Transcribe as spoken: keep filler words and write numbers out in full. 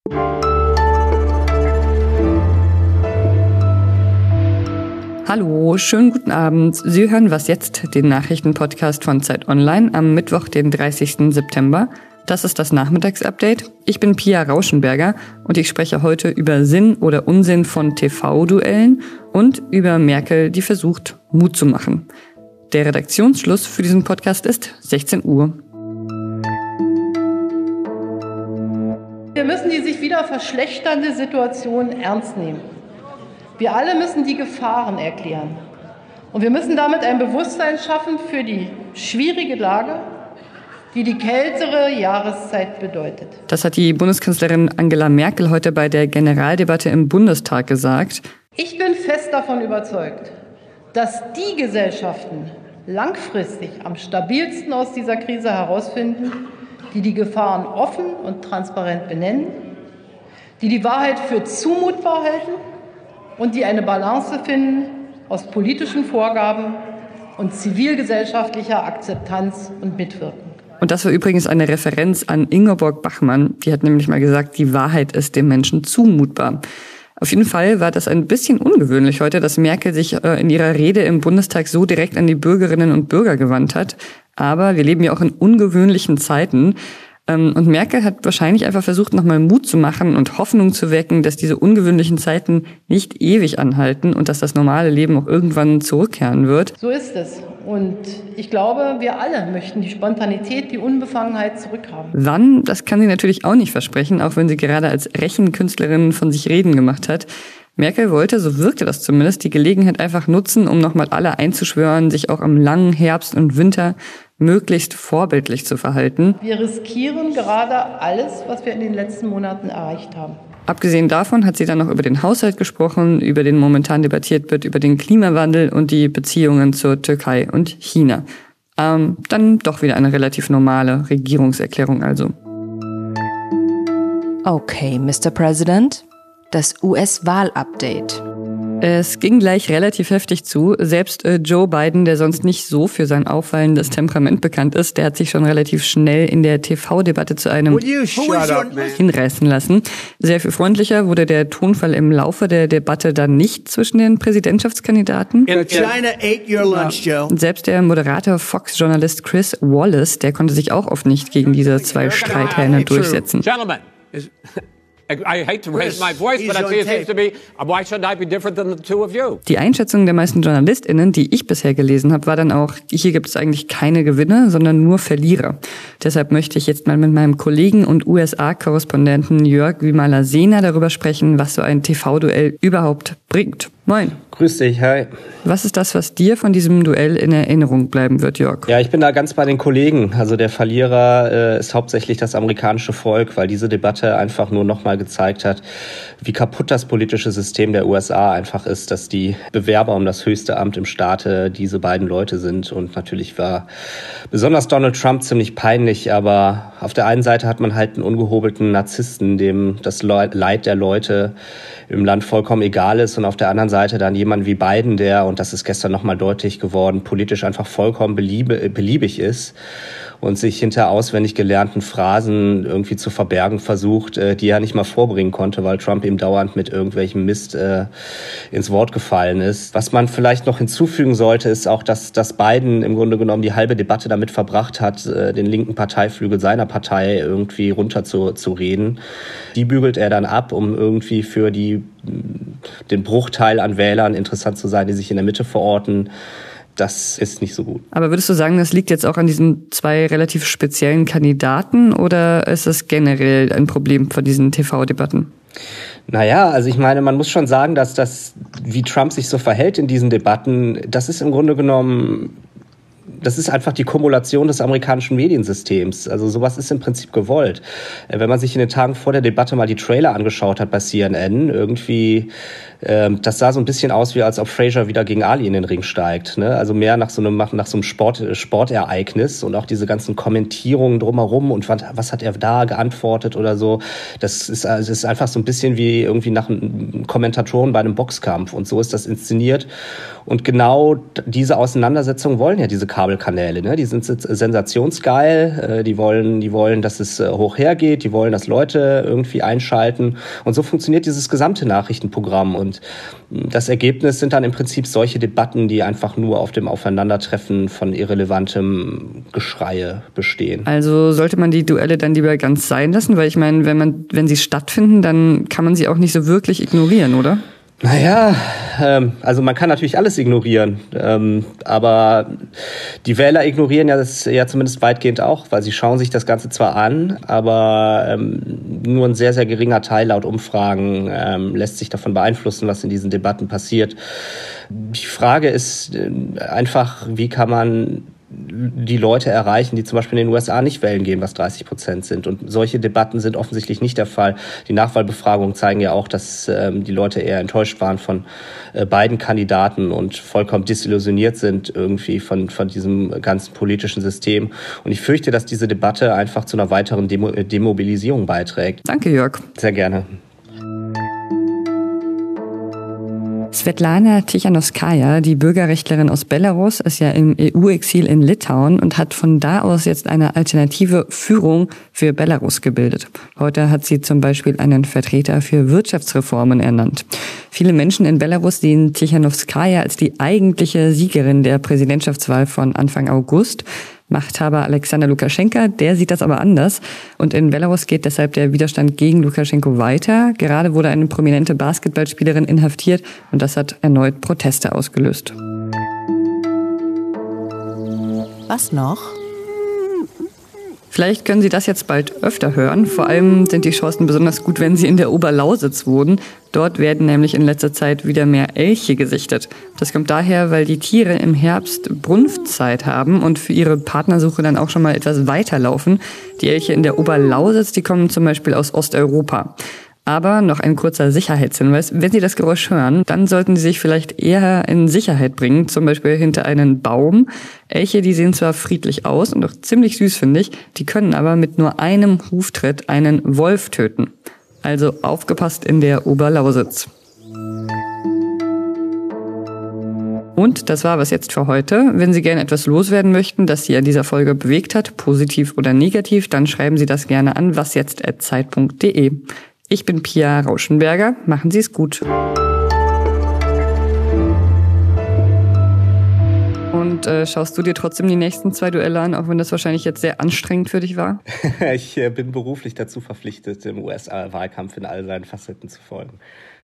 Hallo, schönen guten Abend. Sie hören Was jetzt, den Nachrichtenpodcast von Zeit Online am Mittwoch, den dreißigsten September. Das ist das Nachmittagsupdate. Ich bin Pia Rauschenberger und ich spreche heute über Sinn oder Unsinn von T V-Duellen und über Merkel, die versucht, Mut zu machen. Der Redaktionsschluss für diesen Podcast ist sechzehn Uhr. Wir müssen die sich wieder verschlechternde Situation ernst nehmen. Wir alle müssen die Gefahren erklären. Und wir müssen damit ein Bewusstsein schaffen für die schwierige Lage, die die kältere Jahreszeit bedeutet. Das hat die Bundeskanzlerin Angela Merkel heute bei der Generaldebatte im Bundestag gesagt. Ich bin fest davon überzeugt, dass die Gesellschaften langfristig am stabilsten aus dieser Krise herausfinden, die die Gefahren offen und transparent benennen, die die Wahrheit für zumutbar halten und die eine Balance finden aus politischen Vorgaben und zivilgesellschaftlicher Akzeptanz und Mitwirkung. Und das war übrigens eine Referenz an Ingeborg Bachmann. Die hat nämlich mal gesagt, die Wahrheit ist dem Menschen zumutbar. Auf jeden Fall war das ein bisschen ungewöhnlich heute, dass Merkel sich in ihrer Rede im Bundestag so direkt an die Bürgerinnen und Bürger gewandt hat. Aber wir leben ja auch in ungewöhnlichen Zeiten. Und Merkel hat wahrscheinlich einfach versucht, nochmal Mut zu machen und Hoffnung zu wecken, dass diese ungewöhnlichen Zeiten nicht ewig anhalten und dass das normale Leben auch irgendwann zurückkehren wird. So ist es. Und ich glaube, wir alle möchten die Spontanität, die Unbefangenheit zurückhaben. Wann, das kann sie natürlich auch nicht versprechen, auch wenn sie gerade als Rechenkünstlerin von sich reden gemacht hat. Merkel wollte, so wirkte das zumindest, die Gelegenheit einfach nutzen, um nochmal alle einzuschwören, sich auch im langen Herbst und Winter möglichst vorbildlich zu verhalten. Wir riskieren gerade alles, was wir in den letzten Monaten erreicht haben. Abgesehen davon hat sie dann noch über den Haushalt gesprochen, über den momentan debattiert wird, über den Klimawandel und die Beziehungen zur Türkei und China. Ähm, dann doch wieder eine relativ normale Regierungserklärung also. Okay, Mister President, das U S-Wahl-Update. Es ging gleich relativ heftig zu. Selbst äh, Joe Biden, der sonst nicht so für sein auffallendes Temperament bekannt ist, der hat sich schon relativ schnell in der T V-Debatte zu einem up, hinreißen lassen. Sehr viel freundlicher wurde der Tonfall im Laufe der Debatte dann nicht zwischen den Präsidentschaftskandidaten. In China ate your lunch, Joe. Selbst der Moderator Fox-Journalist Chris Wallace, der konnte sich auch oft nicht gegen diese zwei Streithähne durchsetzen. Gentlemen, is I hate to raise my voice, but I see it seems to be, why should I be different than the two of you? Die Einschätzung der meisten JournalistInnen, die ich bisher gelesen habe, war dann auch, hier gibt es eigentlich keine Gewinner, sondern nur Verlierer. Deshalb möchte ich jetzt mal mit meinem Kollegen und U S A-Korrespondenten Jörg Wimalasena darüber sprechen, was so ein T V-Duell überhaupt bringt. Moin. Grüß dich, hi. Was ist das, was dir von diesem Duell in Erinnerung bleiben wird, Jörg? Ja, ich bin da ganz bei den Kollegen. Also der Verlierer äh, ist hauptsächlich das amerikanische Volk, weil diese Debatte einfach nur nochmal gezeigt hat, wie kaputt das politische System der U S A einfach ist, dass die Bewerber um das höchste Amt im Staate diese beiden Leute sind. Und natürlich war besonders Donald Trump ziemlich peinlich, aber auf der einen Seite hat man halt einen ungehobelten Narzissten, dem das Leid der Leute im Land vollkommen egal ist, und auf der anderen Seite dann jemand wie Biden, der, und das ist gestern nochmal deutlich geworden, politisch einfach vollkommen beliebe, beliebig ist und sich hinter auswendig gelernten Phrasen irgendwie zu verbergen versucht, äh, die er nicht mal vorbringen konnte, weil Trump ihm dauernd mit irgendwelchem Mist äh, ins Wort gefallen ist. Was man vielleicht noch hinzufügen sollte, ist auch, dass, dass Biden im Grunde genommen die halbe Debatte damit verbracht hat, äh, den linken Parteiflügel seiner Partei irgendwie runter zu, zu reden. Die bügelt er dann ab, um irgendwie für die, den Bruchteil an Wählern interessant zu sein, die sich in der Mitte verorten. Das ist nicht so gut. Aber würdest du sagen, das liegt jetzt auch an diesen zwei relativ speziellen Kandidaten, oder ist das generell ein Problem von diesen T V-Debatten? Naja, also ich meine, man muss schon sagen, dass das, wie Trump sich so verhält in diesen Debatten, das ist im Grunde genommen, das ist einfach die Kumulation des amerikanischen Mediensystems. Also sowas ist im Prinzip gewollt. Wenn man sich in den Tagen vor der Debatte mal die Trailer angeschaut hat bei C N N, irgendwie Ähm, das sah so ein bisschen aus, wie als ob Frazier wieder gegen Ali in den Ring steigt, ne? Also mehr nach so einem, nach so einem Sport, Sportereignis und auch diese ganzen Kommentierungen drumherum und was, was hat er da geantwortet oder so. Das ist, also ist einfach so ein bisschen wie irgendwie nach einem Kommentatoren bei einem Boxkampf und so ist das inszeniert. Und genau diese Auseinandersetzungen wollen ja diese Kabelkanäle, ne? Die sind sensationsgeil, die wollen, die wollen, dass es hoch hergeht, die wollen, dass Leute irgendwie einschalten und so funktioniert dieses gesamte Nachrichtenprogramm. Und Und das Ergebnis sind dann im Prinzip solche Debatten, die einfach nur auf dem Aufeinandertreffen von irrelevantem Geschreie bestehen. Also sollte man die Duelle dann lieber ganz sein lassen? Weil ich meine, wenn man, wenn sie stattfinden, dann kann man sie auch nicht so wirklich ignorieren, oder? Naja, ähm, also man kann natürlich alles ignorieren, ähm, aber die Wähler ignorieren ja das ja zumindest weitgehend auch, weil sie schauen sich das Ganze zwar an, aber ähm, nur ein sehr, sehr geringer Teil laut Umfragen ähm, lässt sich davon beeinflussen, was in diesen Debatten passiert. Die Frage ist äh, einfach, wie kann man die Leute erreichen, die zum Beispiel in den U S A nicht wählen gehen, was dreißig Prozent sind. Und solche Debatten sind offensichtlich nicht der Fall. Die Nachwahlbefragungen zeigen ja auch, dass ähm, die Leute eher enttäuscht waren von äh, beiden Kandidaten und vollkommen desillusioniert sind irgendwie von, von diesem ganzen politischen System. Und ich fürchte, dass diese Debatte einfach zu einer weiteren Demo- Demobilisierung beiträgt. Danke, Jörg. Sehr gerne. Svetlana Tichanowskaja, die Bürgerrechtlerin aus Belarus, ist ja im E U-Exil in Litauen und hat von da aus jetzt eine alternative Führung für Belarus gebildet. Heute hat sie zum Beispiel einen Vertreter für Wirtschaftsreformen ernannt. Viele Menschen in Belarus sehen Tichanowskaja als die eigentliche Siegerin der Präsidentschaftswahl von Anfang August. Machthaber Alexander Lukaschenka, der sieht das aber anders. Und in Belarus geht deshalb der Widerstand gegen Lukaschenko weiter. Gerade wurde eine prominente Basketballspielerin inhaftiert und das hat erneut Proteste ausgelöst. Was noch? Vielleicht können Sie das jetzt bald öfter hören. Vor allem sind die Chancen besonders gut, wenn Sie in der Oberlausitz wohnen. Dort werden nämlich in letzter Zeit wieder mehr Elche gesichtet. Das kommt daher, weil die Tiere im Herbst Brunftzeit haben und für ihre Partnersuche dann auch schon mal etwas weiterlaufen. Die Elche in der Oberlausitz, die kommen zum Beispiel aus Osteuropa. Aber noch ein kurzer Sicherheitshinweis. Wenn Sie das Geräusch hören, dann sollten Sie sich vielleicht eher in Sicherheit bringen, zum Beispiel hinter einen Baum. Elche, die sehen zwar friedlich aus und auch ziemlich süß, finde ich, die können aber mit nur einem Huftritt einen Wolf töten. Also aufgepasst in der Oberlausitz. Und das war was jetzt für heute. Wenn Sie gerne etwas loswerden möchten, das Sie an dieser Folge bewegt hat, positiv oder negativ, dann schreiben Sie das gerne an wasjetzt at zeit punkt de. Ich bin Pia Rauschenberger. Machen Sie es gut. Und äh, schaust du dir trotzdem die nächsten zwei Duelle an, auch wenn das wahrscheinlich jetzt sehr anstrengend für dich war? Ich äh, bin beruflich dazu verpflichtet, im U S A-Wahlkampf in all seinen Facetten zu folgen.